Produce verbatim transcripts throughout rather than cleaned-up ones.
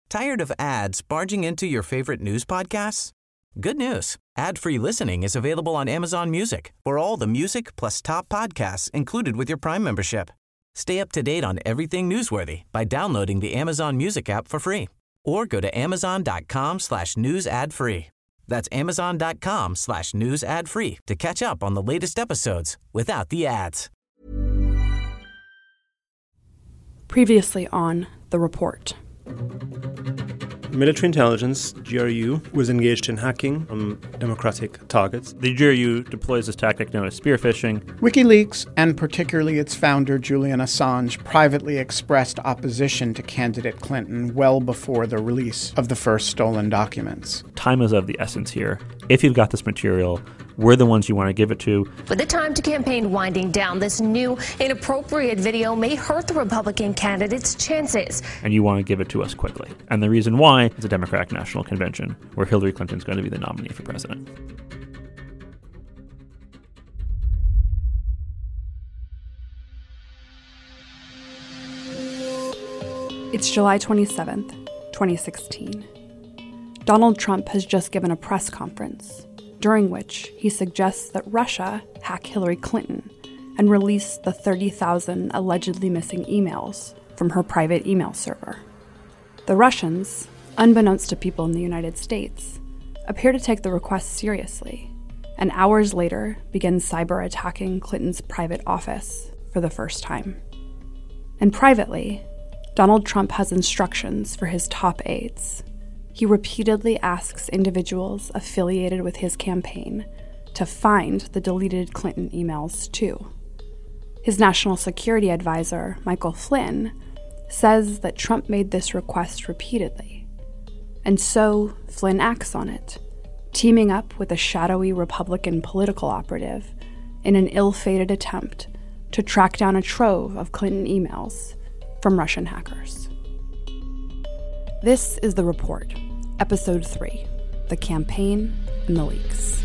Tired of ads barging into your favorite news podcasts? Good news. Ad-free listening is available on Amazon Music for all the music plus top podcasts included with your Prime membership. Stay up to date on everything newsworthy by downloading the Amazon Music app for free or go to amazon.com slash news ad free. That's amazon.com slash news ad free to catch up on the latest episodes without the ads. Previously on The Report. Military intelligence, G R U, was engaged in hacking on democratic targets. The G R U deploys this tactic known as spear phishing. WikiLeaks, and particularly its founder, Julian Assange, privately expressed opposition to candidate Clinton well before the release of the first stolen documents. Time is of the essence here. If you've got this material, we're the ones you want to give it to. With the time to campaign winding down, this new inappropriate video may hurt the Republican candidate's chances. And you want to give it to us quickly. And the reason why is a Democratic National Convention where Hillary Clinton's going to be the nominee for president. It's July twenty-seventh, twenty sixteen. Donald Trump has just given a press conference, during which he suggests that Russia hack Hillary Clinton and release the thirty thousand allegedly missing emails from her private email server. The Russians, unbeknownst to people in the United States, appear to take the request seriously, and hours later begin cyber attacking Clinton's private office for the first time. And privately, Donald Trump has instructions for his top aides. He repeatedly asks individuals affiliated with his campaign to find the deleted Clinton emails, too. His national security advisor, Michael Flynn, says that Trump made this request repeatedly. And so Flynn acts on it, teaming up with a shadowy Republican political operative in an ill-fated attempt to track down a trove of Clinton emails from Russian hackers. This is The Report, Episode three, The Campaign and the Leaks.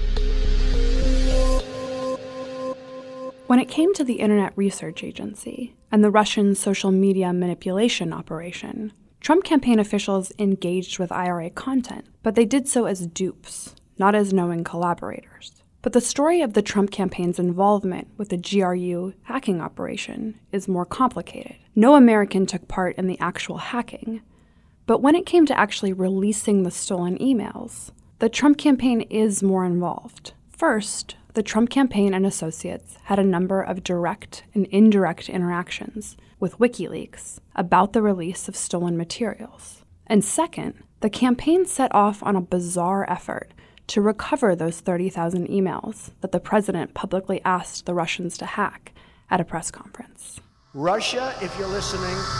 When it came to the Internet Research Agency and the Russian social media manipulation operation, Trump campaign officials engaged with I R A content, but they did so as dupes, not as knowing collaborators. But the story of the Trump campaign's involvement with the G R U hacking operation is more complicated. No American took part in the actual hacking, but when it came to actually releasing the stolen emails, the Trump campaign is more involved. First, the Trump campaign and associates had a number of direct and indirect interactions with WikiLeaks about the release of stolen materials. And second, the campaign set off on a bizarre effort to recover those thirty thousand emails that the president publicly asked the Russians to hack at a press conference. Russia, if you're listening,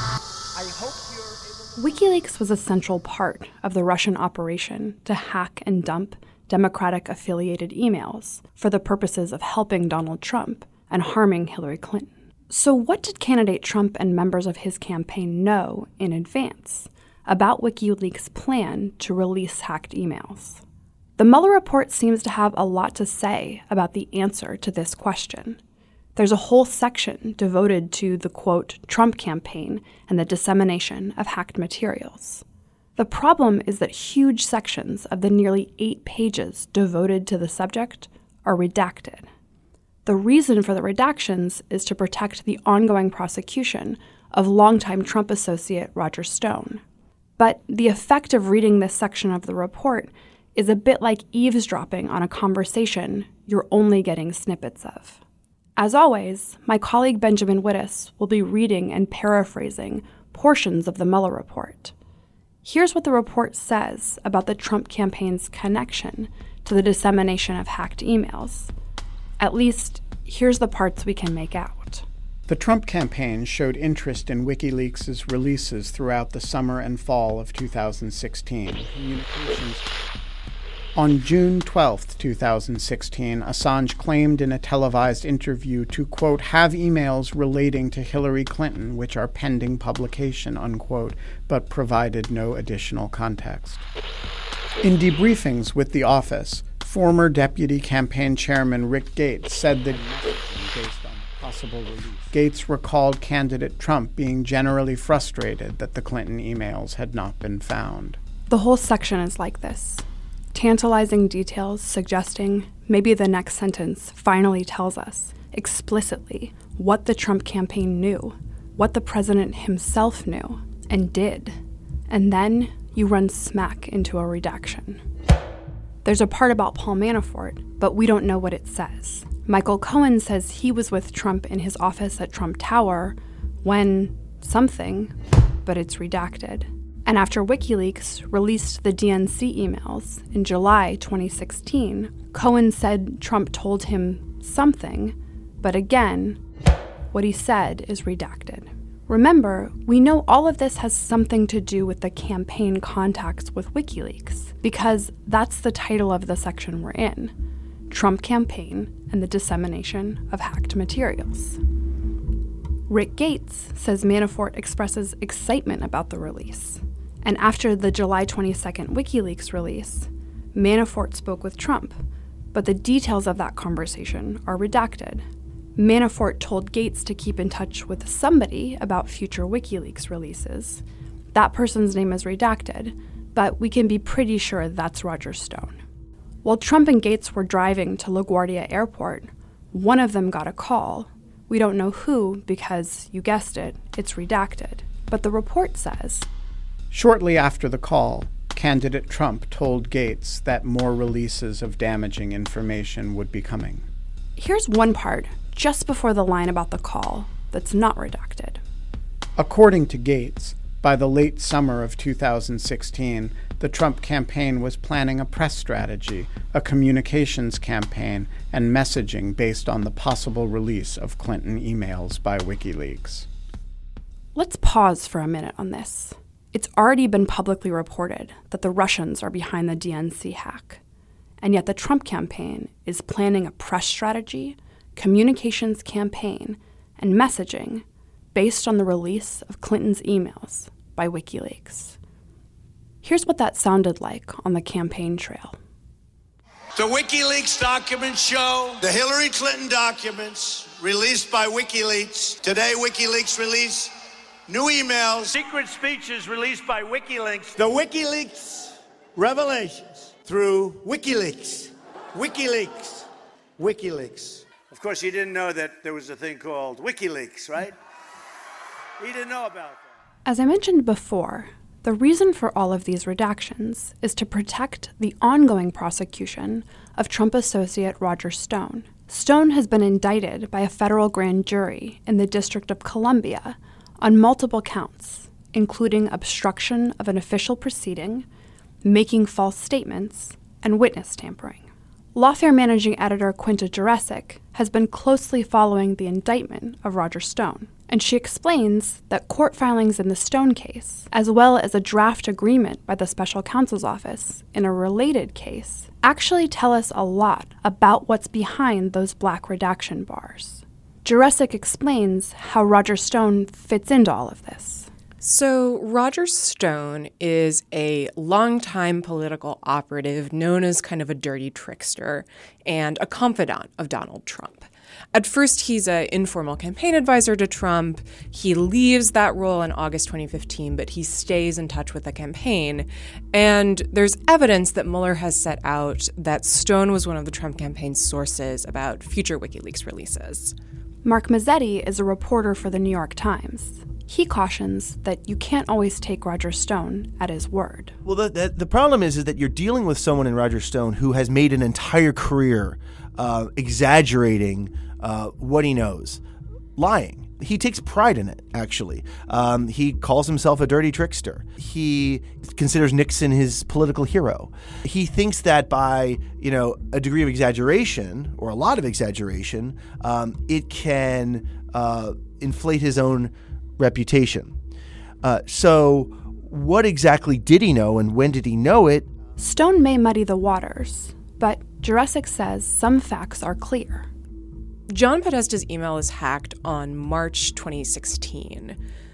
I hope you're able to... WikiLeaks was a central part of the Russian operation to hack and dump Democratic-affiliated emails for the purposes of helping Donald Trump and harming Hillary Clinton. So what did candidate Trump and members of his campaign know in advance about WikiLeaks' plan to release hacked emails? The Mueller report seems to have a lot to say about the answer to this question. There's a whole section devoted to the, quote, Trump campaign and the dissemination of hacked materials. The problem is that huge sections of the nearly eight pages devoted to the subject are redacted. The reason for the redactions is to protect the ongoing prosecution of longtime Trump associate Roger Stone. But the effect of reading this section of the report is a bit like eavesdropping on a conversation you're only getting snippets of. As always, my colleague Benjamin Wittes will be reading and paraphrasing portions of the Mueller report. Here's what the report says about the Trump campaign's connection to the dissemination of hacked emails. At least, here's the parts we can make out. The Trump campaign showed interest in WikiLeaks' releases throughout the summer and fall of two thousand sixteen. Communications. On June twelfth, twenty sixteen, Assange claimed in a televised interview to, quote, have emails relating to Hillary Clinton which are pending publication, unquote, but provided no additional context. In debriefings with the office, former deputy campaign chairman Rick Gates said that based on possible release. Gates recalled candidate Trump being generally frustrated that the Clinton emails had not been found. The whole section is like this. Tantalizing details suggesting maybe the next sentence finally tells us explicitly what the Trump campaign knew, what the president himself knew and did. And then you run smack into a redaction. There's a part about Paul Manafort, but we don't know what it says. Michael Cohen says he was with Trump in his office at Trump Tower when something, but it's redacted. And after WikiLeaks released the D N C emails in July twenty sixteen, Cohen said Trump told him something, but again, what he said is redacted. Remember, we know all of this has something to do with the campaign contacts with WikiLeaks, because that's the title of the section we're in, Trump Campaign and the Dissemination of Hacked Materials. Rick Gates says Manafort expresses excitement about the release. And after the July twenty-second WikiLeaks release, Manafort spoke with Trump, but the details of that conversation are redacted. Manafort told Gates to keep in touch with somebody about future WikiLeaks releases. That person's name is redacted, but we can be pretty sure that's Roger Stone. While Trump and Gates were driving to LaGuardia Airport, one of them got a call. We don't know who because, you guessed it, it's redacted. But the report says, shortly after the call, candidate Trump told Gates that more releases of damaging information would be coming. Here's one part, just before the line about the call, that's not redacted. According to Gates, by the late summer of two thousand sixteen, the Trump campaign was planning a press strategy, a communications campaign, and messaging based on the possible release of Clinton emails by WikiLeaks. Let's pause for a minute on this. It's already been publicly reported that the Russians are behind the D N C hack, and yet the Trump campaign is planning a press strategy, communications campaign, and messaging based on the release of Clinton's emails by WikiLeaks. Here's what that sounded like on the campaign trail. The WikiLeaks documents show the Hillary Clinton documents released by WikiLeaks. Today, WikiLeaks released new emails. Secret speeches released by WikiLeaks. The WikiLeaks revelations through WikiLeaks. WikiLeaks. WikiLeaks. Of course, you didn't know that there was a thing called WikiLeaks, right? You didn't know about that. As I mentioned before, the reason for all of these redactions is to protect the ongoing prosecution of Trump associate Roger Stone. Stone has been indicted by a federal grand jury in the District of Columbia on multiple counts, including obstruction of an official proceeding, making false statements, and witness tampering. Lawfare managing editor Quinta Jurecic has been closely following the indictment of Roger Stone, and she explains that court filings in the Stone case, as well as a draft agreement by the special counsel's office in a related case, actually tell us a lot about what's behind those black redaction bars. Jurecic explains how Roger Stone fits into all of this. So Roger Stone is a longtime political operative known as kind of a dirty trickster and a confidant of Donald Trump. At first, he's an informal campaign advisor to Trump. He leaves that role in August twenty fifteen, but he stays in touch with the campaign. And there's evidence that Mueller has set out that Stone was one of the Trump campaign's sources about future WikiLeaks releases. Mark Mazzetti is a reporter for the New York Times. He cautions that you can't always take Roger Stone at his word. Well, the, the, the problem is, is that you're dealing with someone in Roger Stone who has made an entire career uh, exaggerating uh, what he knows, lying. He takes pride in it, actually. Um, he calls himself a dirty trickster. He considers Nixon his political hero. He thinks that by, you know, a degree of exaggeration, or a lot of exaggeration, um, it can uh, inflate his own reputation. Uh, so what exactly did he know, and when did he know it? Stone may muddy the waters, but Jurecic says some facts are clear. John Podesta's email is hacked on March twenty sixteen.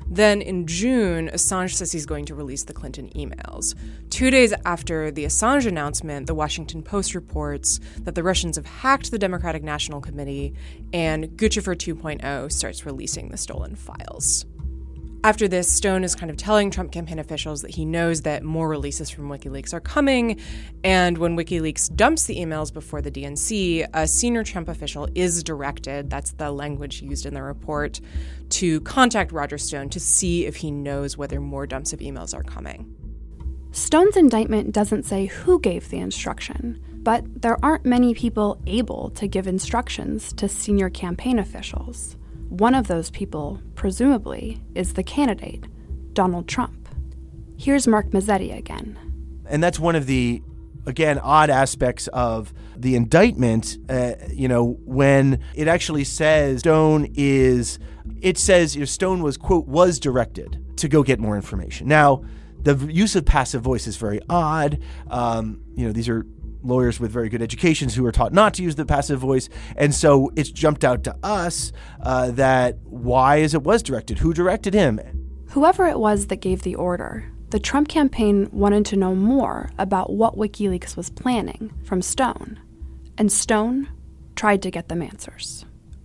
Then in June, Assange says he's going to release the Clinton emails. Two days after the Assange announcement, the Washington Post reports that the Russians have hacked the Democratic National Committee, and Guccifer two point oh starts releasing the stolen files. After this, Stone is kind of telling Trump campaign officials that he knows that more releases from WikiLeaks are coming, and when WikiLeaks dumps the emails before the D N C, a senior Trump official is directed, that's the language used in the report, to contact Roger Stone to see if he knows whether more dumps of emails are coming. Stone's indictment doesn't say who gave the instruction, but there aren't many people able to give instructions to senior campaign officials. One of those people, presumably, is the candidate, Donald Trump. Here's Mark Mazzetti again. And that's one of the, again, odd aspects of the indictment, uh, you know, when it actually says Stone is, it says you know, Stone was, quote, was directed to go get more information. Now, the use of passive voice is very odd. Um, you know, these are lawyers with very good educations who are taught not to use the passive voice. And so it's jumped out to us uh, that why is it was directed? Who directed him? Whoever it was that gave the order, the Trump campaign wanted to know more about what WikiLeaks was planning from Stone. And Stone tried to get them answers.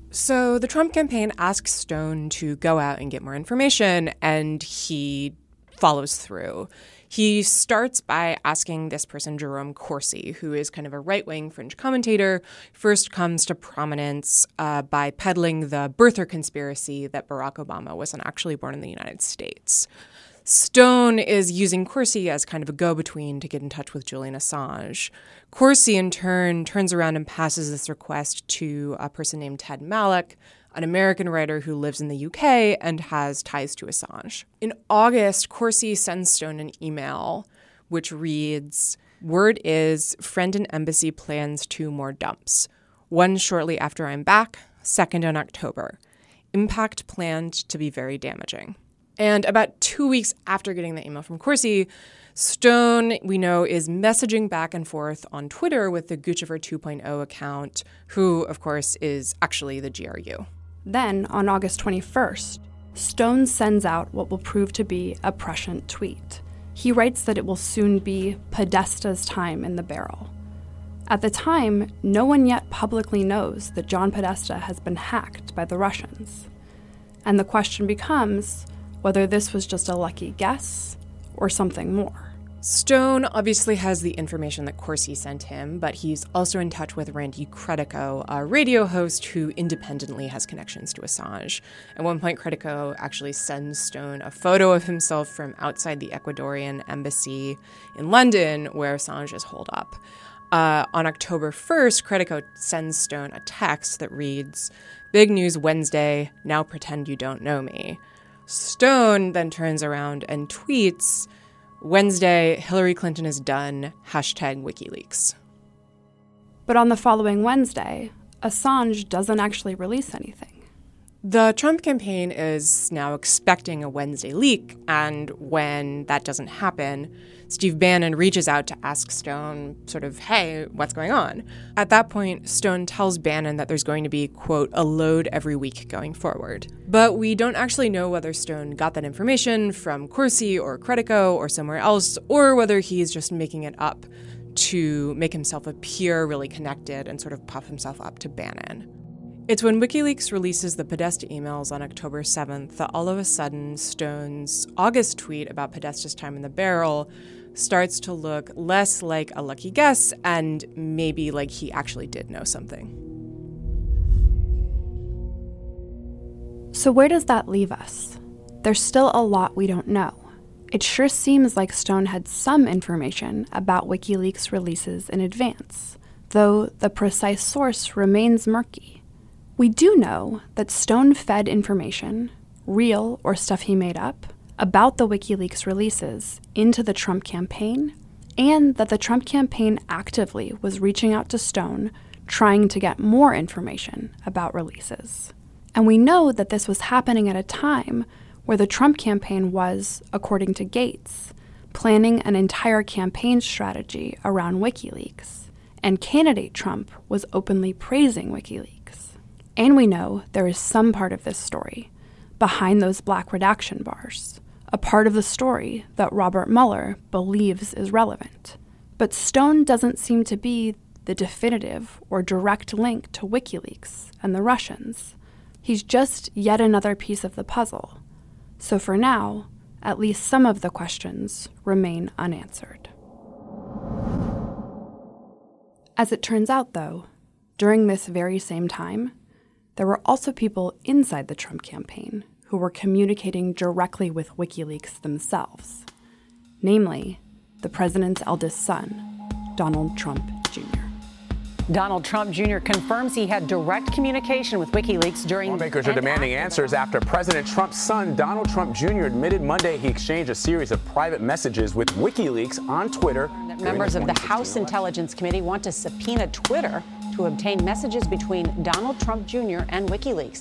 So the Trump campaign asks Stone to go out and get more information, and he follows through. He starts by asking this person, Jerome Corsi, who is kind of a right-wing fringe commentator, first comes to prominence uh, by peddling the birther conspiracy that Barack Obama wasn't actually born in the United States. Stone is using Corsi as kind of a go-between to get in touch with Julian Assange. Corsi, in turn, turns around and passes this request to a person named Ted Malloch, an American writer who lives in the U K and has ties to Assange. In August, Corsi sends Stone an email which reads, "Word is, friend and embassy plans two more dumps. One shortly after I'm back, second in October. Impact planned to be very damaging." And about two weeks after getting the email from Corsi, Stone, we know, is messaging back and forth on Twitter with the Guccifer two point oh account, who, of course, is actually the G R U. Then, on August twenty-first, Stone sends out what will prove to be a prescient tweet. He writes that it will soon be Podesta's time in the barrel. At the time, no one yet publicly knows that John Podesta has been hacked by the Russians. And the question becomes whether this was just a lucky guess or something more. Stone obviously has the information that Corsi sent him, but he's also in touch with Randy Credico, a radio host who independently has connections to Assange. At one point, Credico actually sends Stone a photo of himself from outside the Ecuadorian embassy in London, where Assange is holed up. Uh, on October first, Credico sends Stone a text that reads, "Big news Wednesday, now pretend you don't know me." Stone then turns around and tweets, "Wednesday, Hillary Clinton is done, hashtag WikiLeaks." But on the following Wednesday, Assange doesn't actually release anything. The Trump campaign is now expecting a Wednesday leak, and when that doesn't happen, Steve Bannon reaches out to ask Stone, sort of, hey, what's going on? At that point, Stone tells Bannon that there's going to be, quote, a load every week going forward. But we don't actually know whether Stone got that information from Corsi or Credico or somewhere else, or whether he's just making it up to make himself appear really connected and sort of puff himself up to Bannon. It's when WikiLeaks releases the Podesta emails on October seventh that all of a sudden Stone's August tweet about Podesta's time in the barrel starts to look less like a lucky guess and maybe like he actually did know something. So where does that leave us? There's still a lot we don't know. It sure seems like Stone had some information about WikiLeaks releases in advance, though the precise source remains murky. We do know that Stone fed information, real or stuff he made up, about the WikiLeaks releases into the Trump campaign, and that the Trump campaign actively was reaching out to Stone, trying to get more information about releases. And we know that this was happening at a time where the Trump campaign was, according to Gates, planning an entire campaign strategy around WikiLeaks, and candidate Trump was openly praising WikiLeaks. And we know there is some part of this story, behind those black redaction bars, a part of the story that Robert Mueller believes is relevant. But Stone doesn't seem to be the definitive or direct link to WikiLeaks and the Russians. He's just yet another piece of the puzzle. So for now, at least some of the questions remain unanswered. As it turns out, though, during this very same time, there were also people inside the Trump campaign who were communicating directly with WikiLeaks themselves, namely the president's eldest son, Donald Trump Junior Donald Trump Junior confirms he had direct communication with WikiLeaks during... Lawmakers are demanding answers after President Trump's son, Donald Trump Junior, admitted Monday he exchanged a series of private messages with WikiLeaks on Twitter. Members of the House Intelligence Committee want to subpoena Twitter to obtain messages between Donald Trump Junior and WikiLeaks.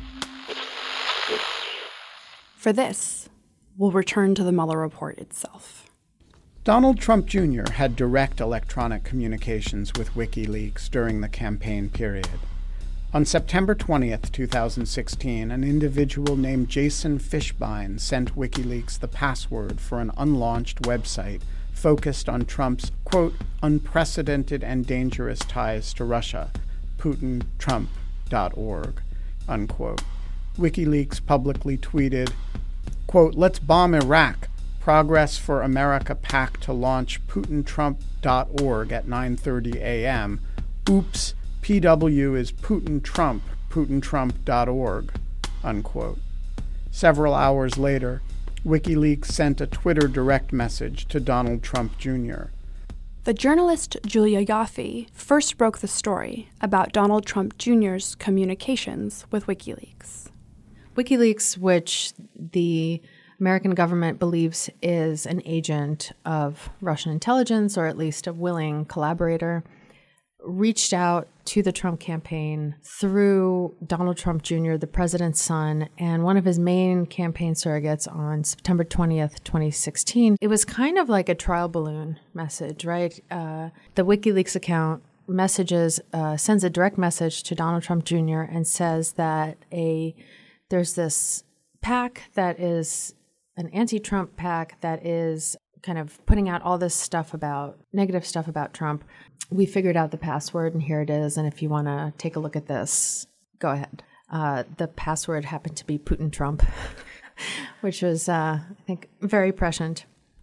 For this, we'll return to the Mueller report itself. Donald Trump Junior had direct electronic communications with WikiLeaks during the campaign period. On September twentieth, twenty sixteen, an individual named Jason Fishbein sent WikiLeaks the password for an unlaunched website focused on Trump's, quote, unprecedented and dangerous ties to Russia, Putin Trump dot org, unquote. WikiLeaks publicly tweeted, quote, let's bomb Iraq. Progress for America PAC to launch Putin Trump dot org at nine thirty a.m. Oops, P W is Putin Trump, Putin Trump dot org, unquote. Several hours later, WikiLeaks sent a Twitter direct message to Donald Trump Junior The journalist Julia Yaffe first broke the story about Donald Trump Junior's communications with WikiLeaks. WikiLeaks, which the American government believes is an agent of Russian intelligence, or at least a willing collaborator, reached out to the Trump campaign through Donald Trump Junior, the president's son, and one of his main campaign surrogates on September twentieth, twenty sixteen. It was kind of like a trial balloon message, right? Uh, the WikiLeaks account messages, uh, sends a direct message to Donald Trump Junior and says that a there's this PAC that is an anti-Trump PAC that is kind of putting out all this stuff about, negative stuff about Trump. We figured out the password, and here it is, and if you want to take a look at this, go ahead. Uh, the password happened to be Putin Trump, which was, uh, I think, very prescient.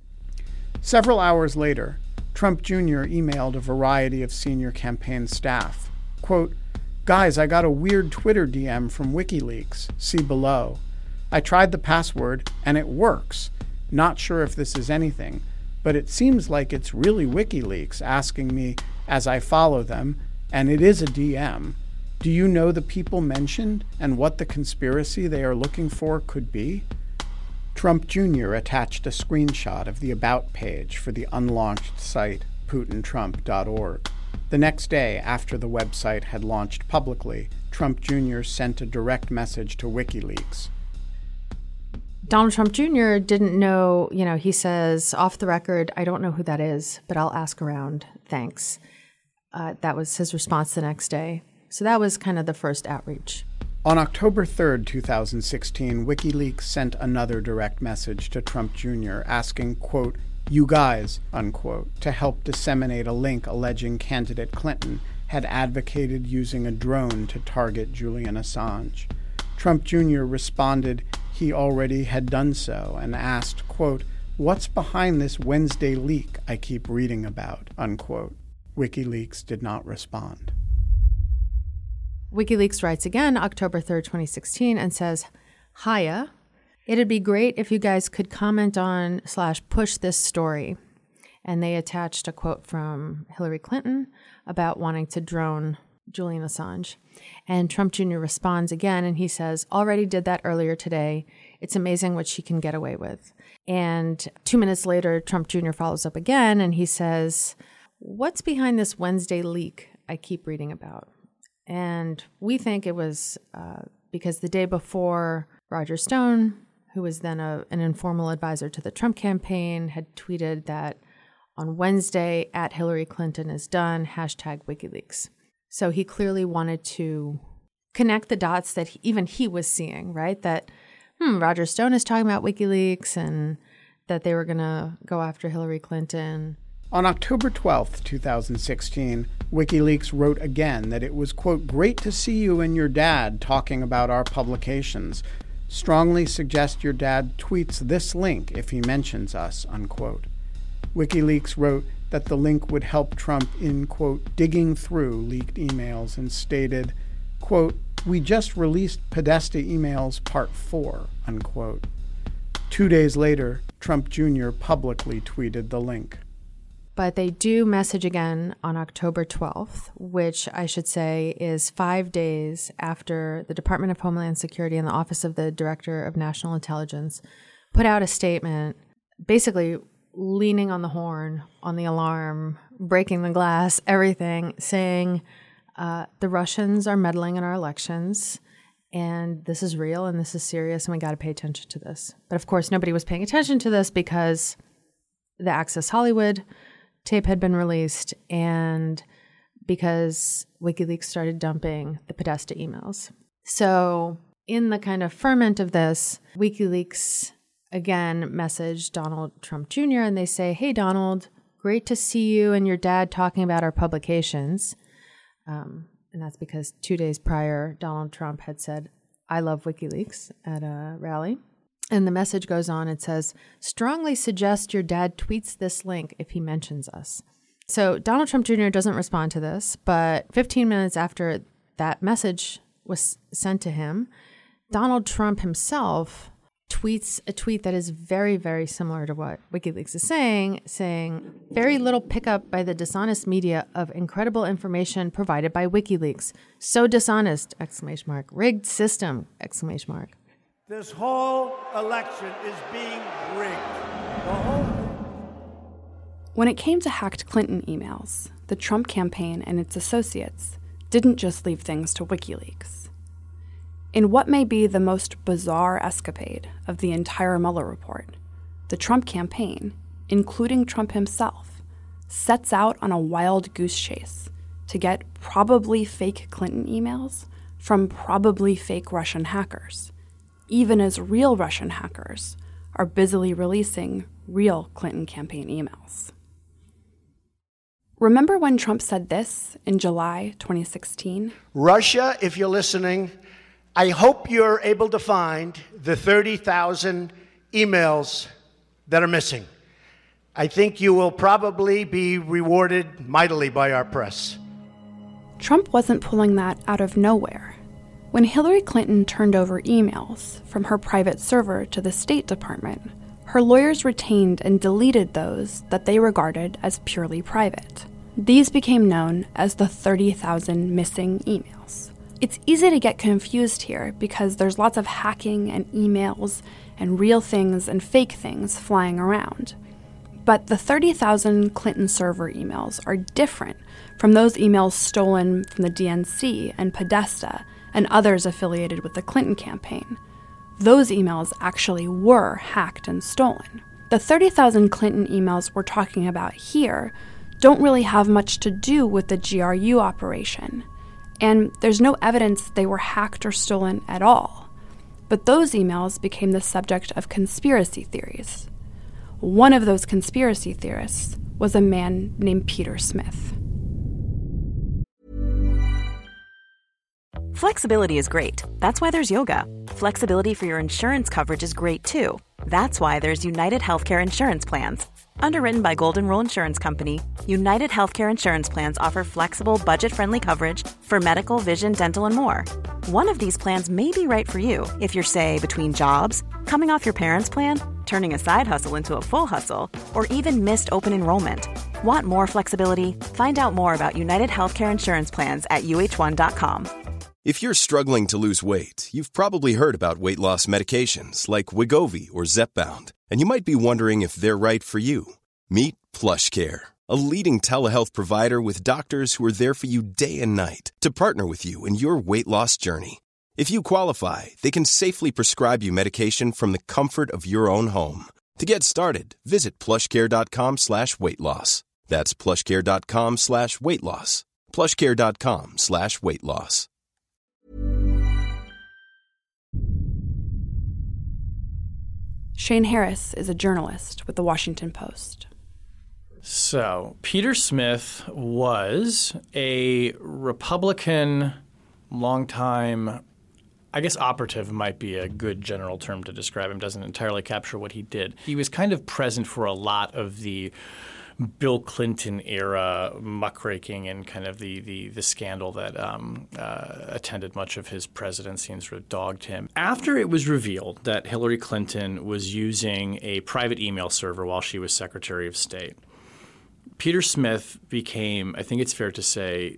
Several hours later, Trump Junior emailed a variety of senior campaign staff. Quote, guys, I got a weird Twitter D M from WikiLeaks. See below. I tried the password, and it works. Not sure if this is anything, but it seems like it's really WikiLeaks asking me as I follow them, and it is a D M. Do you know the people mentioned and what the conspiracy they are looking for could be? Trump Junior attached a screenshot of the About page for the unlaunched site Putin Trump dot org. The next day, after the website had launched publicly, Trump Junior sent a direct message to WikiLeaks. Donald Trump Junior didn't know, you know, he says, off the record, I don't know who that is, but I'll ask around. Thanks. Uh, that was his response the next day. So that was kind of the first outreach. On October third, twenty sixteen, WikiLeaks sent another direct message to Trump Junior asking, quote, you guys, unquote, to help disseminate a link alleging candidate Clinton had advocated using a drone to target Julian Assange. Trump Junior responded he already had done so and asked, quote, what's behind this Wednesday leak I keep reading about, unquote. WikiLeaks did not respond. WikiLeaks writes again October third, twenty sixteen, and says, hiya, it'd be great if you guys could comment on slash push this story. And they attached a quote from Hillary Clinton about wanting to drone Julian Assange. And Trump Junior responds again, and he says, already did that earlier today. It's amazing what she can get away with. And two minutes later, Trump Junior follows up again, and he says, what's behind this Wednesday leak I keep reading about? And we think it was uh, because the day before, Roger Stone, who was then a, an informal advisor to the Trump campaign, had tweeted that on Wednesday, at Hillary Clinton is done, hashtag WikiLeaks. So he clearly wanted to connect the dots that he, even he was seeing, right? That hmm, Roger Stone is talking about WikiLeaks and that they were going to go after Hillary Clinton. On October twelfth, twenty sixteen, WikiLeaks wrote again that it was, quote, great to see you and your dad talking about our publications. Strongly suggest your dad tweets this link if he mentions us, unquote. WikiLeaks wrote that the link would help Trump in, quote, digging through leaked emails and stated, quote, we just released Podesta emails part four, unquote. Two days later, Trump Junior publicly tweeted the link. But they do message again on October twelfth, which I should say is five days after the Department of Homeland Security and the Office of the Director of National Intelligence put out a statement basically leaning on the horn, on the alarm, breaking the glass, everything, saying uh, the Russians are meddling in our elections and this is real and this is serious and we got to pay attention to this. But of course, nobody was paying attention to this because the Access Hollywood tape had been released and because WikiLeaks started dumping the Podesta emails. So in the kind of ferment of this, WikiLeaks again messaged Donald Trump Junior and they say, hey, Donald, great to see you and your dad talking about our publications. Um, and that's because two days prior, Donald Trump had said, I love WikiLeaks at a rally. And the message goes on, it says, strongly suggest your dad tweets this link if he mentions us. So Donald Trump Junior doesn't respond to this, but fifteen minutes after that message was sent to him, Donald Trump himself tweets a tweet that is very, very similar to what WikiLeaks is saying, saying, very little pickup by the dishonest media of incredible information provided by WikiLeaks. So dishonest, exclamation mark, rigged system, exclamation mark. This whole election is being rigged. The whole... When it came to hacked Clinton emails, the Trump campaign and its associates didn't just leave things to WikiLeaks. In what may be the most bizarre escapade of the entire Mueller report, the Trump campaign, including Trump himself, sets out on a wild goose chase to get probably fake Clinton emails from probably fake Russian hackers, even as real Russian hackers are busily releasing real Clinton campaign emails. Remember when Trump said this in July twenty sixteen? Russia, if you're listening, I hope you're able to find the thirty thousand emails that are missing. I think you will probably be rewarded mightily by our press. Trump wasn't pulling that out of nowhere. When Hillary Clinton turned over emails from her private server to the State Department, her lawyers retained and deleted those that they regarded as purely private. These became known as the thirty thousand missing emails. It's easy to get confused here because there's lots of hacking and emails and real things and fake things flying around. But the thirty thousand Clinton server emails are different from those emails stolen from the D N C and Podesta and others affiliated with the Clinton campaign. Those emails actually were hacked and stolen. The thirty thousand Clinton emails we're talking about here don't really have much to do with the G R U operation, and there's no evidence they were hacked or stolen at all. But those emails became the subject of conspiracy theories. One of those conspiracy theorists was a man named Peter Smith. Flexibility is great. That's why there's yoga. Flexibility for your insurance coverage is great too. That's why there's United Healthcare Insurance Plans. Underwritten by Golden Rule Insurance Company, United Healthcare Insurance Plans offer flexible, budget-friendly coverage for medical, vision, dental, and more. One of these plans may be right for you if you're, say, between jobs, coming off your parents' plan, turning a side hustle into a full hustle, or even missed open enrollment. Want more flexibility? Find out more about United Healthcare Insurance Plans at U H one dot com. If you're struggling to lose weight, you've probably heard about weight loss medications like Wegovy or Zepbound, and you might be wondering if they're right for you. Meet PlushCare, a leading telehealth provider with doctors who are there for you day and night to partner with you in your weight loss journey. If you qualify, they can safely prescribe you medication from the comfort of your own home. To get started, visit plushcare.com slash weight loss. That's plushcare.com slash weight loss. plushcare.com slash weight loss. Shane Harris is a journalist with The Washington Post. So, Peter Smith was a Republican, longtime, I guess operative might be a good general term to describe him, doesn't entirely capture what he did. He was kind of present for a lot of the Bill Clinton era muckraking and kind of the the, the scandal that um, uh, attended much of his presidency and sort of dogged him. After it was revealed that Hillary Clinton was using a private email server while she was Secretary of State, Peter Smith became, I think it's fair to say,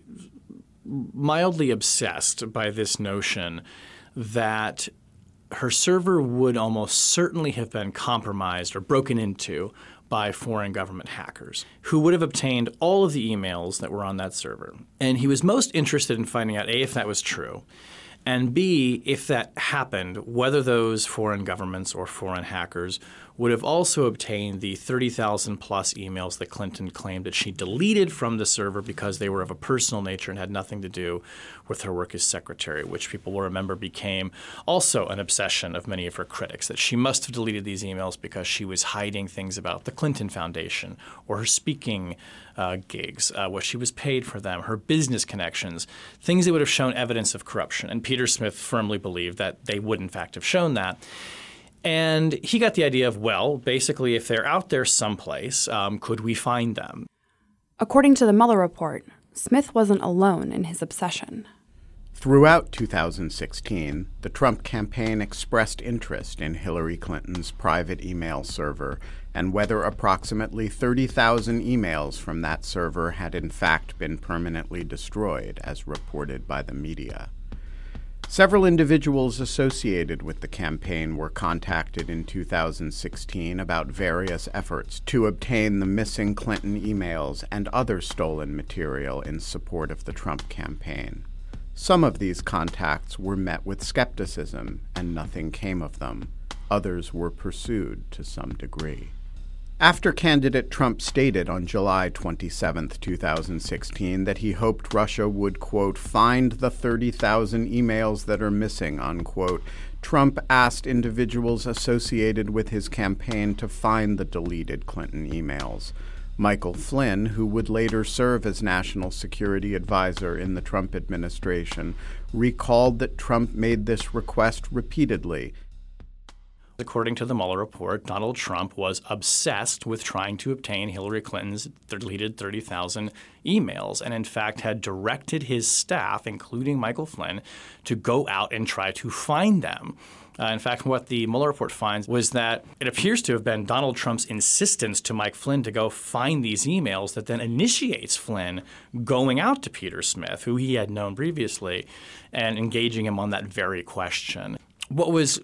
mildly obsessed by this notion that her server would almost certainly have been compromised or broken into by foreign government hackers who would have obtained all of the emails that were on that server. And he was most interested in finding out, A, if that was true, and B, if that happened, whether those foreign governments or foreign hackers would have also obtained the thirty thousand plus emails that Clinton claimed that she deleted from the server because they were of a personal nature and had nothing to do with her work as secretary, which people will remember became also an obsession of many of her critics, that she must have deleted these emails because she was hiding things about the Clinton Foundation or her speaking uh, gigs, uh, what she was paid for them, her business connections, things that would have shown evidence of corruption. And Peter Smith firmly believed that they would in fact have shown that. And he got the idea of, well, basically, if they're out there someplace, um, could we find them? According to the Mueller report, Smith wasn't alone in his obsession. Throughout two thousand sixteen, the Trump campaign expressed interest in Hillary Clinton's private email server and whether approximately thirty thousand emails from that server had in fact been permanently destroyed, as reported by the media. Several individuals associated with the campaign were contacted in two thousand sixteen about various efforts to obtain the missing Clinton emails and other stolen material in support of the Trump campaign. Some of these contacts were met with skepticism, and nothing came of them. Others were pursued to some degree. After candidate Trump stated on July twenty-seventh, two thousand sixteen, that he hoped Russia would, quote, find the thirty thousand emails that are missing, unquote, Trump asked individuals associated with his campaign to find the deleted Clinton emails. Michael Flynn, who would later serve as national security advisor in the Trump administration, recalled that Trump made this request repeatedly. According to the Mueller report, Donald Trump was obsessed with trying to obtain Hillary Clinton's deleted thirty thousand emails and, in fact, had directed his staff, including Michael Flynn, to go out and try to find them. Uh, in fact, what the Mueller report finds was that it appears to have been Donald Trump's insistence to Mike Flynn to go find these emails that then initiates Flynn going out to Peter Smith, who he had known previously, and engaging him on that very question. What was,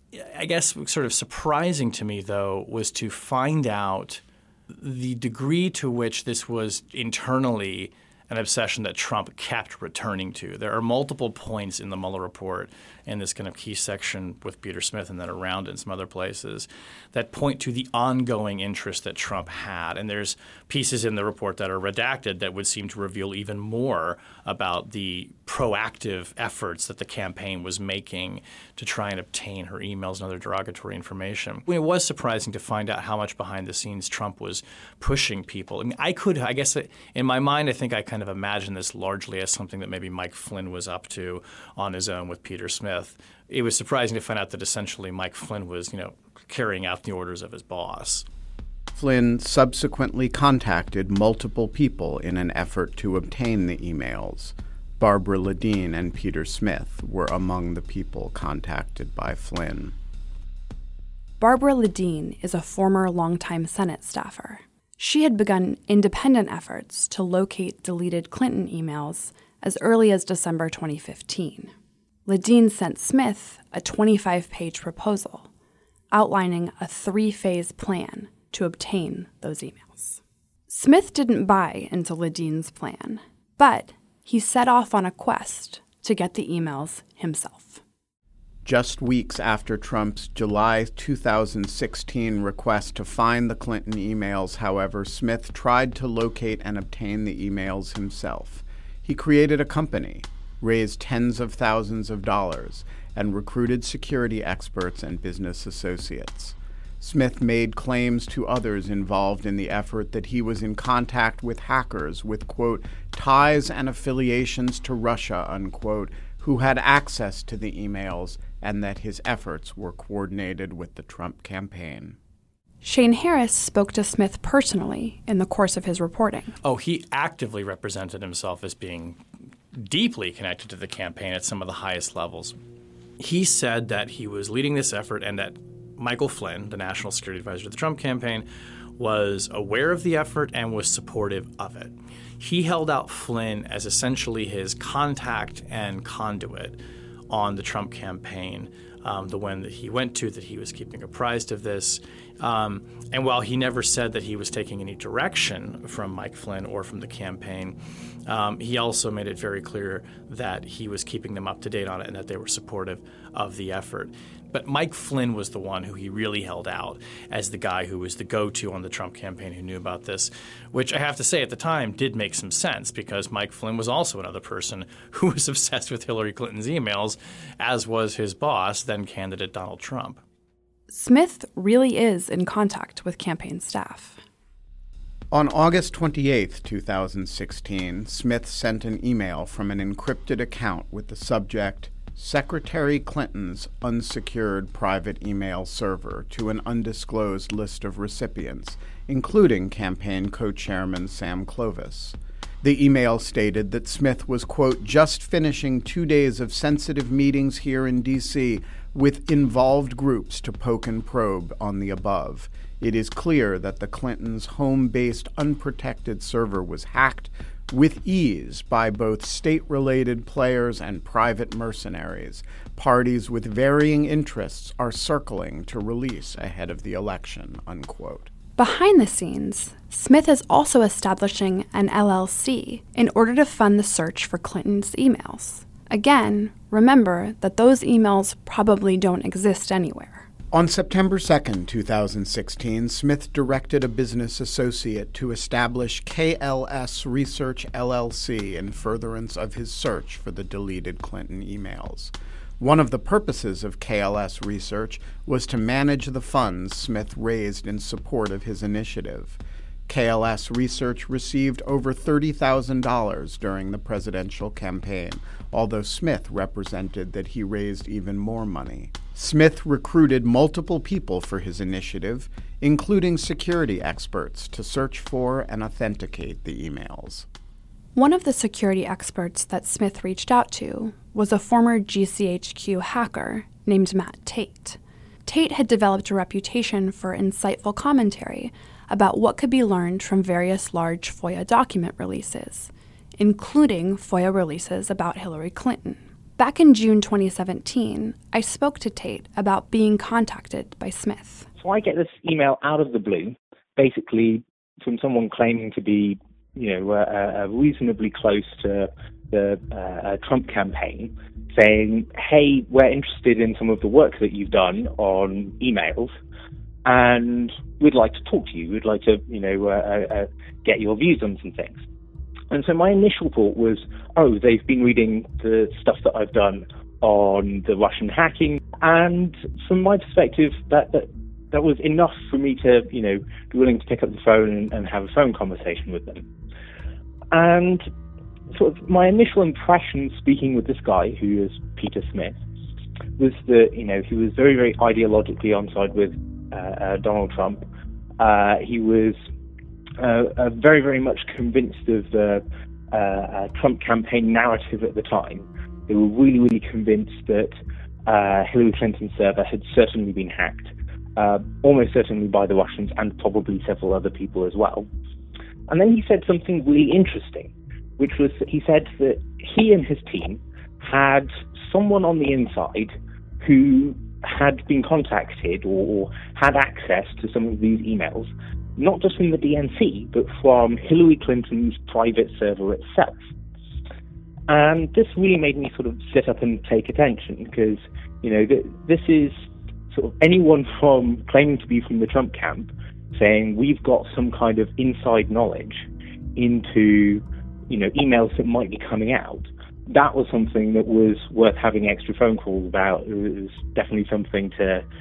I guess, sort of surprising to me, though, was to find out the degree to which this was internally an obsession that Trump kept returning to. There are multiple points in the Mueller report in this kind of key section with Peter Smith and then around in some other places that point to the ongoing interest that Trump had. And there's pieces in the report that are redacted that would seem to reveal even more about the proactive efforts that the campaign was making to try and obtain her emails and other derogatory information. I mean, it was surprising to find out how much behind the scenes Trump was pushing people. I mean, I could, I guess in my mind, I think I kind of imagine this largely as something that maybe Mike Flynn was up to on his own with Peter Smith. It was surprising to find out that essentially Mike Flynn was, you know, carrying out the orders of his boss. Flynn subsequently contacted multiple people in an effort to obtain the emails. Barbara Ladine and Peter Smith were among the people contacted by Flynn. Barbara Ladine is a former longtime Senate staffer. She had begun independent efforts to locate deleted Clinton emails as early as December twenty fifteen. Ladine sent Smith a twenty-five page proposal outlining a three-phase plan to obtain those emails. Smith didn't buy into Ladine's plan, but he set off on a quest to get the emails himself. Just weeks after Trump's July two thousand sixteen request to find the Clinton emails, however, Smith tried to locate and obtain the emails himself. He created a company, raised tens of thousands of dollars, and recruited security experts and business associates. Smith made claims to others involved in the effort that he was in contact with hackers with, quote, ties and affiliations to Russia, unquote, who had access to the emails, and that his efforts were coordinated with the Trump campaign. Shane Harris spoke to Smith personally in the course of his reporting. Oh, he actively represented himself as being deeply connected to the campaign at some of the highest levels. He said that he was leading this effort and that Michael Flynn, the national security advisor to the Trump campaign, was aware of the effort and was supportive of it. He held out Flynn as essentially his contact and conduit on the Trump campaign, um, the one that he went to, that he was keeping apprised of this. Um, and while he never said that he was taking any direction from Mike Flynn or from the campaign, um, he also made it very clear that he was keeping them up to date on it and that they were supportive of the effort. But Mike Flynn was the one who he really held out as the guy who was the go-to on the Trump campaign who knew about this, which I have to say at the time did make some sense because Mike Flynn was also another person who was obsessed with Hillary Clinton's emails, as was his boss, then candidate Donald Trump. Smith really is in contact with campaign staff. On August twenty-eighth, twenty sixteen, Smith sent an email from an encrypted account with the subject, Secretary Clinton's unsecured private email server, to an undisclosed list of recipients, including campaign co-chairman Sam Clovis. The email stated that Smith was, quote, just finishing two days of sensitive meetings here in D C with involved groups to poke and probe on the above. It is clear that the Clintons' home-based unprotected server was hacked with ease by both state-related players and private mercenaries. Parties with varying interests are circling to release ahead of the election, unquote. Behind the scenes, Smith is also establishing an L L C in order to fund the search for Clinton's emails. Again, remember that those emails probably don't exist anywhere. On September second, twenty sixteen, Smith directed a business associate to establish K L S Research L L C in furtherance of his search for the deleted Clinton emails. One of the purposes of K L S Research was to manage the funds Smith raised in support of his initiative. K L S Research received over thirty thousand dollars during the presidential campaign, although Smith represented that he raised even more money. Smith recruited multiple people for his initiative, including security experts, to search for and authenticate the emails. One of the security experts that Smith reached out to was a former G C H Q hacker named Matt Tate. Tate had developed a reputation for insightful commentary about what could be learned from various large FOIA document releases, including FOIA releases about Hillary Clinton. Back in June twenty seventeen, I spoke to Tate about being contacted by Smith. So I get this email out of the blue, basically from someone claiming to be, you know, uh, uh, reasonably close to the uh, Trump campaign, saying, hey, we're interested in some of the work that you've done on emails, and we'd like to talk to you. We'd like to, you know, uh, uh, get your views on some things. And so my initial thought was, oh, they've been reading the stuff that I've done on the Russian hacking. And from my perspective, that that, that was enough for me to, you know, be willing to pick up the phone and, and have a phone conversation with them. And sort of my initial impression speaking with this guy, who is Peter Smith, was that, you know, he was very, very ideologically on side with uh, uh, Donald Trump. Uh, he was uh, uh, very, very much convinced of the uh, uh, Trump campaign narrative at the time. They were really, really convinced that uh, Hillary Clinton's server had certainly been hacked, uh, almost certainly by the Russians and probably several other people as well. And then he said something really interesting, which was that he said that he and his team had someone on the inside who had been contacted or, or had access to some of these emails, not just from the D N C, but from Hillary Clinton's private server itself. And this really made me sort of sit up and take attention because, you know, th- this is sort of anyone from claiming to be from the Trump camp saying we've got some kind of inside knowledge into, you know, emails that might be coming out. That was something that was worth having extra phone calls about. It was definitely something to,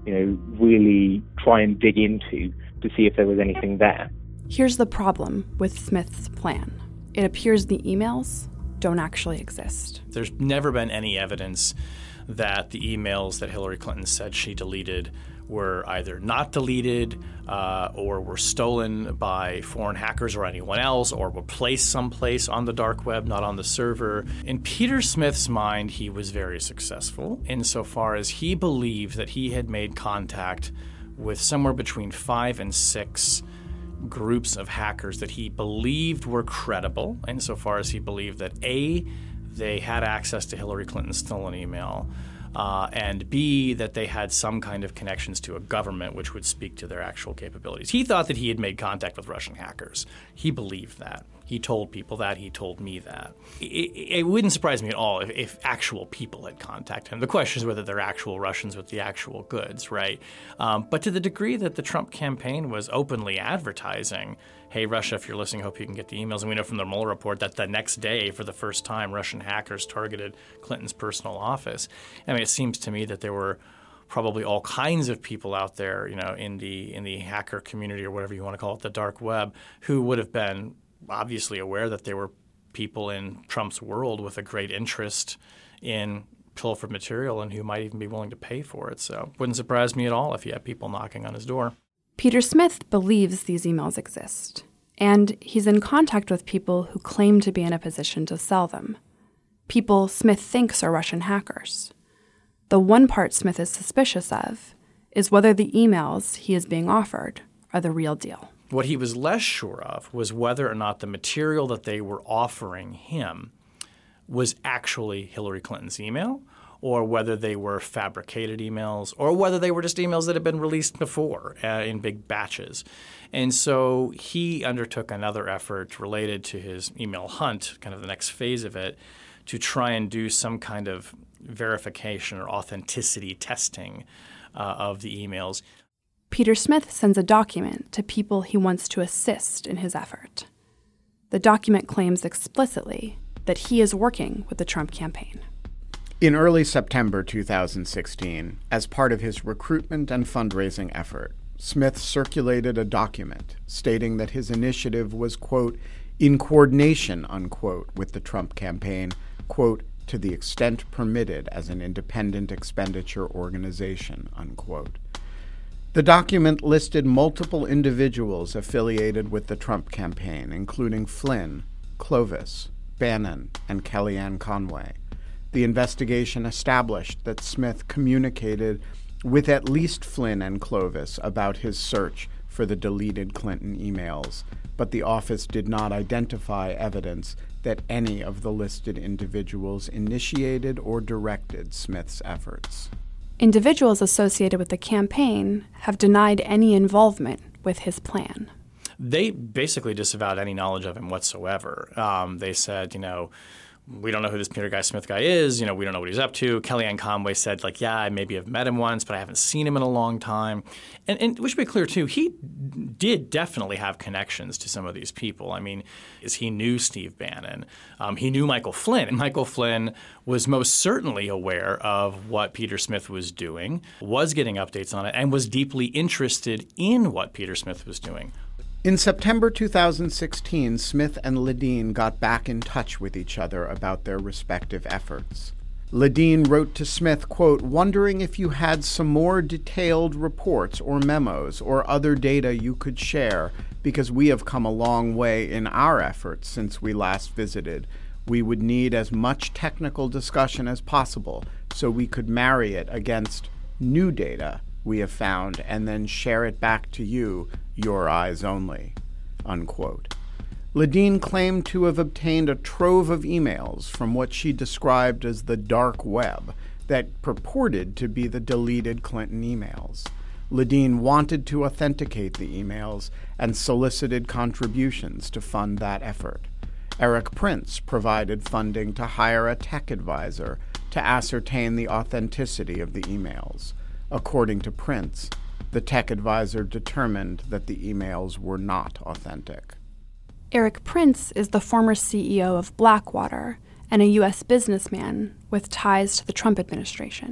you know, really try and dig into to see if there was anything there. Here's the problem with Smith's plan. It appears the emails don't actually exist. There's never been any evidence that the emails that Hillary Clinton said she deleted were either not deleted uh, or were stolen by foreign hackers or anyone else, or were placed someplace on the dark web, not on the server. In Peter Smith's mind, he was very successful insofar as he believed that he had made contact with somewhere between five and six groups of hackers that he believed were credible, insofar as he believed that A, they had access to Hillary Clinton's stolen email, Uh, and B, that they had some kind of connections to a government which would speak to their actual capabilities. He thought that he had made contact with Russian hackers. He believed that. He told people that. He told me that. It, it wouldn't surprise me at all if, if actual people had contacted him. The question is whether they're actual Russians with the actual goods, right? Um, but to the degree that the Trump campaign was openly advertising, hey, Russia, if you're listening, hope you can get the emails. And we know from the Mueller report that the next day, for the first time, Russian hackers targeted Clinton's personal office. I mean, it seems to me that there were probably all kinds of people out there, you know, in the in the hacker community or whatever you want to call it, the dark web, who would have been obviously aware that there were people in Trump's world with a great interest in pilfered material and who might even be willing to pay for it. So it wouldn't surprise me at all if he had people knocking on his door. Peter Smith believes these emails exist, and he's in contact with people who claim to be in a position to sell them. People Smith thinks are Russian hackers. The one part Smith is suspicious of is whether the emails he is being offered are the real deal. What he was less sure of was whether or not the material that they were offering him was actually Hillary Clinton's email, or whether they were fabricated emails, or whether they were just emails that had been released before uh, in big batches. And so he undertook another effort related to his email hunt, kind of the next phase of it, to try and do some kind of verification or authenticity testing uh, of the emails. Peter Smith sends a document to people he wants to assist in his effort. The document claims explicitly that he is working with the Trump campaign. In early September two thousand sixteen, as part of his recruitment and fundraising effort, Smith circulated a document stating that his initiative was, quote, in coordination, unquote, with the Trump campaign, quote, to the extent permitted as an independent expenditure organization, unquote. The document listed multiple individuals affiliated with the Trump campaign, including Flynn, Clovis, Bannon, and Kellyanne Conway. The investigation established that Smith communicated with at least Flynn and Clovis about his search for the deleted Clinton emails, but the office did not identify evidence that any of the listed individuals initiated or directed Smith's efforts. Individuals associated with the campaign have denied any involvement with his plan. They basically disavowed any knowledge of him whatsoever. Um, they said, you know, we don't know who this Peter Guy Smith guy is. You know, we don't know what he's up to. Kellyanne Conway said, like, yeah, I maybe have met him once, but I haven't seen him in a long time. And, and we should be clear, too, he did definitely have connections to some of these people. I mean, is he knew Steve Bannon. Um, he knew Michael Flynn. And Michael Flynn was most certainly aware of what Peter Smith was doing, was getting updates on it, and was deeply interested in what Peter Smith was doing. In September two thousand sixteen, Smith and Ledeen got back in touch with each other about their respective efforts. Ledeen wrote to Smith, quote, wondering if you had some more detailed reports or memos or other data you could share, because we have come a long way in our efforts since we last visited. We would need as much technical discussion as possible so we could marry it against new data we have found and then share it back to you, your eyes only, unquote. Ledeen claimed to have obtained a trove of emails from what she described as the dark web that purported to be the deleted Clinton emails. Ledeen wanted to authenticate the emails and solicited contributions to fund that effort. Erik Prince provided funding to hire a tech advisor to ascertain the authenticity of the emails. According to Prince, the tech advisor determined that the emails were not authentic. Erik Prince is the former C E O of Blackwater and a U S businessman with ties to the Trump administration.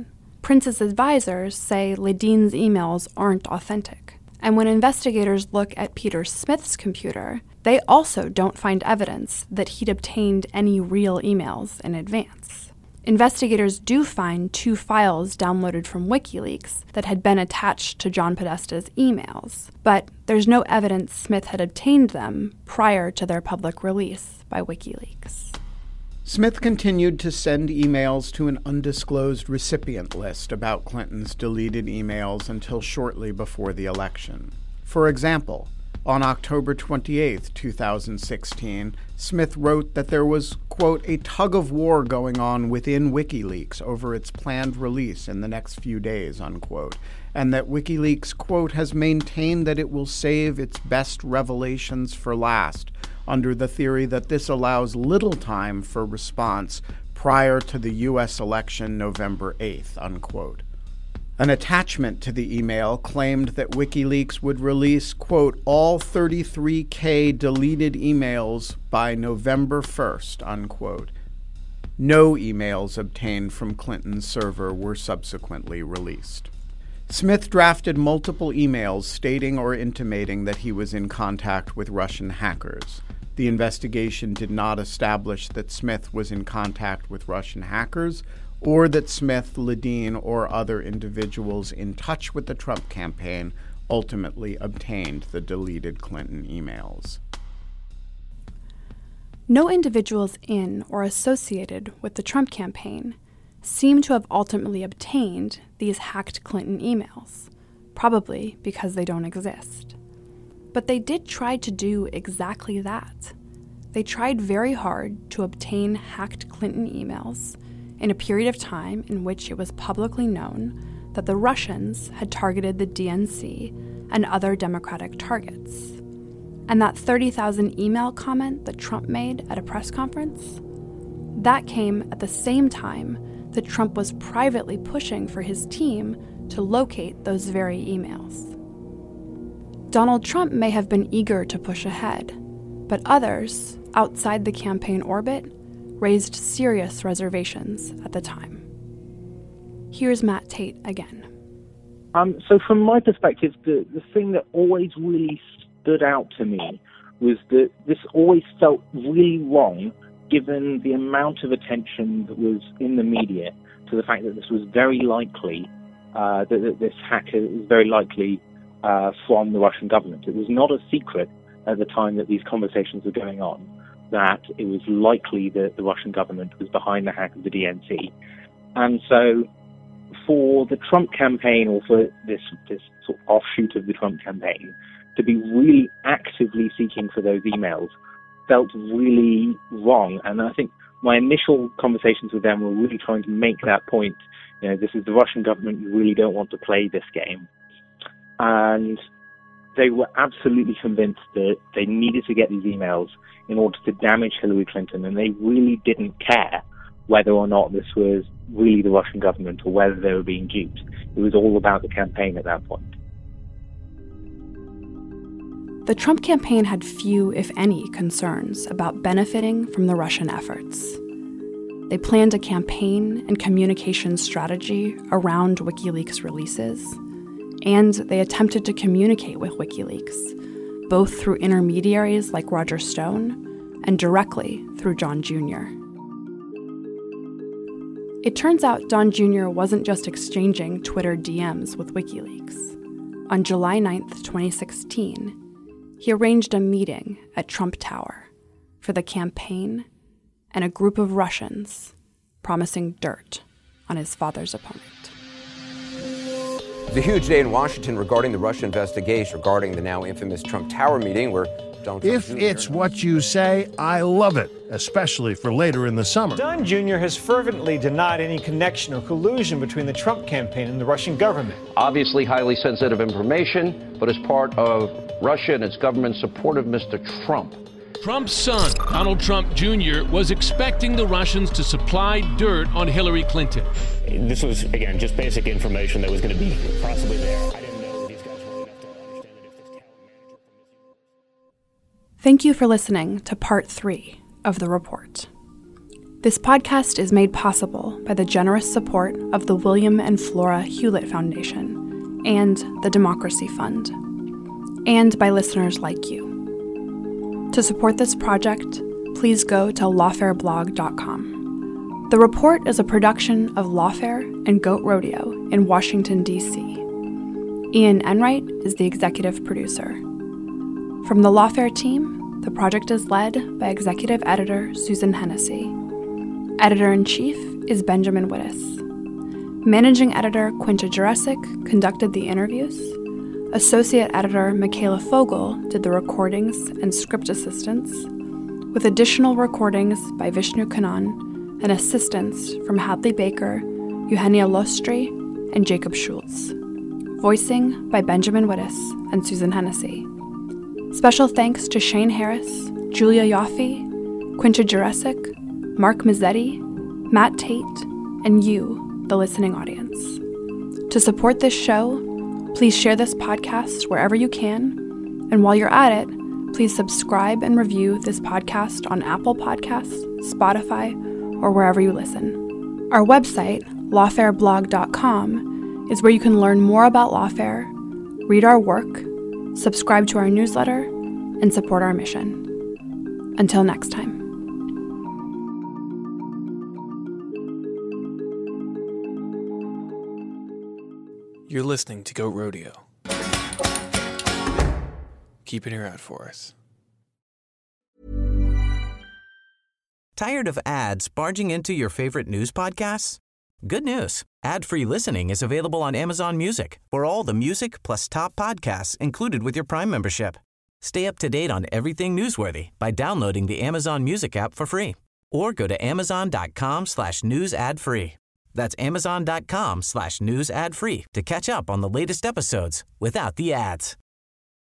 Prince's advisors say Ledeen's emails aren't authentic. And when investigators look at Peter Smith's computer, they also don't find evidence that he'd obtained any real emails in advance. Investigators do find two files downloaded from WikiLeaks that had been attached to John Podesta's emails, but there's no evidence Smith had obtained them prior to their public release by WikiLeaks. Smith continued to send emails to an undisclosed recipient list about Clinton's deleted emails until shortly before the election. For example, on October twenty-eighth, twenty sixteen, Smith wrote that there was, quote, a tug of war going on within WikiLeaks over its planned release in the next few days, unquote, and that WikiLeaks, quote, has maintained that it will save its best revelations for last, under the theory that this allows little time for response prior to the U S election November eighth, unquote. An attachment to the email claimed that WikiLeaks would release, quote, all thirty-three K deleted emails by November first, unquote. No emails obtained from Clinton's server were subsequently released. Smith drafted multiple emails stating or intimating that he was in contact with Russian hackers. The investigation did not establish that Smith was in contact with Russian hackers or that Smith, Ledeen, or other individuals in touch with the Trump campaign ultimately obtained the deleted Clinton emails. No individuals in or associated with the Trump campaign seem to have ultimately obtained these hacked Clinton emails, probably because they don't exist. But they did try to do exactly that. They tried very hard to obtain hacked Clinton emails in a period of time in which it was publicly known that the Russians had targeted the D N C and other Democratic targets. And that thirty thousand email comment that Trump made at a press conference, that came at the same time that Trump was privately pushing for his team to locate those very emails. Donald Trump may have been eager to push ahead, but others, outside the campaign orbit, raised serious reservations at the time. Here's Matt Tate again. Um, so from my perspective, the, the thing that always really stood out to me was that this always felt really wrong given the amount of attention that was in the media to the fact that this was very likely, uh, that, that this hacker was very likely uh, from the Russian government. It was not a secret at the time that these conversations were going on that it was likely that the Russian government was behind the hack of the D N C. And so for the Trump campaign, or for this, this sort of offshoot of the Trump campaign, to be really actively seeking for those emails felt really wrong. And I think my initial conversations with them were really trying to make that point. You know, this is the Russian government, you really don't want to play this game. And they were absolutely convinced that they needed to get these emails in order to damage Hillary Clinton, and they really didn't care whether or not this was really the Russian government or whether they were being duped. It was all about the campaign at that point. The Trump campaign had few, if any, concerns about benefiting from the Russian efforts. They planned a campaign and communication strategy around WikiLeaks releases, and they attempted to communicate with WikiLeaks, both through intermediaries like Roger Stone and directly through Don Junior It turns out Don Junior wasn't just exchanging Twitter D Ms with WikiLeaks. On July ninth, twenty sixteen, he arranged a meeting at Trump Tower for the campaign and a group of Russians promising dirt on his father's opponent. It's a huge day in Washington regarding the Russia investigation regarding the now infamous Trump Tower meeting where Donald Trump If Junior it's what you say, I love it, especially for later in the summer. Don Junior has fervently denied any connection or collusion between the Trump campaign and the Russian government. Obviously highly sensitive information, but as part of Russia and its government support of Mister Trump. Trump's son, Donald Trump Junior, was expecting the Russians to supply dirt on Hillary Clinton. This was, again, just basic information that was going to be possibly there. I didn't know that these guys were enough to understand that if this talent manager... Thank you for listening to part three of the report. This podcast is made possible by the generous support of the William and Flora Hewlett Foundation and the Democracy Fund, and by listeners like you. To support this project, please go to lawfare blog dot com. The Report is a production of Lawfare and Goat Rodeo in Washington, D C Ian Enright is the executive producer. From the Lawfare team, the project is led by executive editor Susan Hennessy. Editor-in-chief is Benjamin Wittes. Managing editor Quinta Jurecic conducted the interviews. Associate editor Michaela Fogel did the recordings and script assistance, with additional recordings by Vishnu Kannan and assistance from Hadley Baker, Eugenia Lostri, and Jacob Schultz. Voicing by Benjamin Wittes and Susan Hennessy. Special thanks to Shane Harris, Julia Yoffe, Quinta Jurecic, Mark Mazzetti, Matt Tate, and you, the listening audience. To support this show, please share this podcast wherever you can, and while you're at it, please subscribe and review this podcast on Apple Podcasts, Spotify, or wherever you listen. Our website, lawfare blog dot com, is where you can learn more about Lawfare, read our work, subscribe to our newsletter, and support our mission. Until next time. You're listening to Goat Rodeo. Keep an ear out for us. Tired of ads barging into your favorite news podcasts? Good news. Ad-free listening is available on Amazon Music for all the music plus top podcasts included with your Prime membership. Stay up to date on everything newsworthy by downloading the Amazon Music app for free or go to amazon.com slash news ad free. That's amazon.com slash news ad free to catch up on the latest episodes without the ads.